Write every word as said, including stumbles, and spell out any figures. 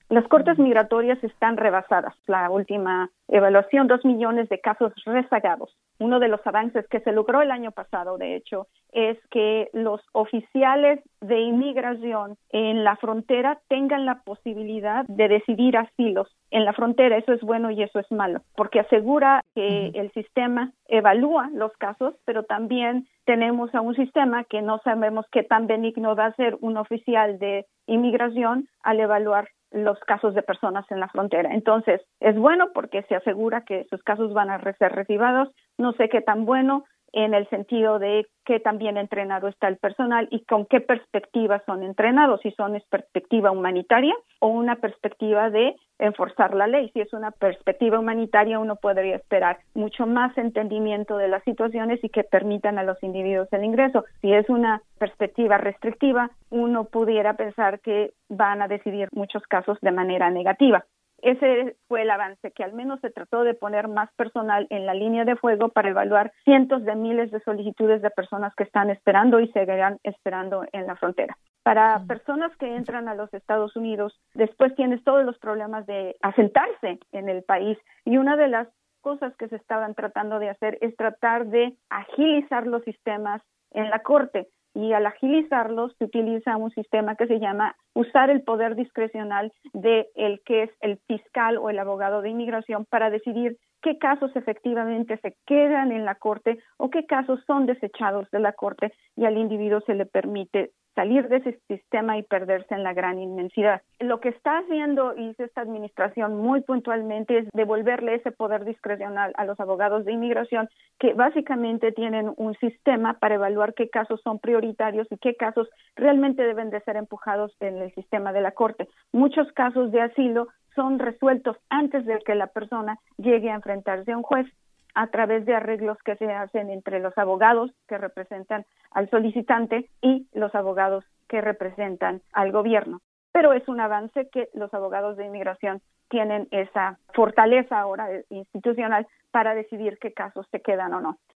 Las cortes migratorias están rebasadas. La última evaluación, dos millones de casos rezagados. Uno de los avances que se logró el año pasado, de hecho, es que los oficiales de inmigración en la frontera tengan la posibilidad de decidir asilos en la frontera. Eso es bueno y eso es malo, porque asegura que el sistema evalúa los casos, pero también tenemos a un sistema que no sabemos qué tan benigno va a ser un oficial de inmigración al evaluar los casos de personas en la frontera. Entonces, es bueno porque se asegura que sus casos van a ser recibidos. No sé qué tan bueno en el sentido de qué tan bien entrenado está el personal y con qué perspectiva son entrenados, si son es perspectiva humanitaria o una perspectiva de enforzar la ley. Si es una perspectiva humanitaria, uno podría esperar mucho más entendimiento de las situaciones y que permitan a los individuos el ingreso. Si es una perspectiva restrictiva, uno pudiera pensar que van a decidir muchos casos de manera negativa. Ese fue el avance, que al menos se trató de poner más personal en la línea de fuego para evaluar cientos de miles de solicitudes de personas que están esperando y seguirán esperando en la frontera. Para personas que entran a los Estados Unidos, después tienes todos los problemas de asentarse en el país, y una de las cosas que se estaban tratando de hacer es tratar de agilizar los sistemas en la corte. Y al agilizarlos se utiliza un sistema que se llama usar el poder discrecional de el que es el fiscal o el abogado de inmigración para decidir qué casos efectivamente se quedan en la corte o qué casos son desechados de la corte, y al individuo se le permite salir de ese sistema y perderse en la gran inmensidad. Lo que está haciendo hizo esta administración muy puntualmente es devolverle ese poder discrecional a los abogados de inmigración, que básicamente tienen un sistema para evaluar qué casos son prioritarios y qué casos realmente deben de ser empujados en el sistema de la corte. Muchos casos de asilo son resueltos antes de que la persona llegue a enfrentarse a un juez, a través de arreglos que se hacen entre los abogados que representan al solicitante y los abogados que representan al gobierno. Pero es un avance que los abogados de inmigración tienen esa fortaleza ahora institucional para decidir qué casos se quedan o no.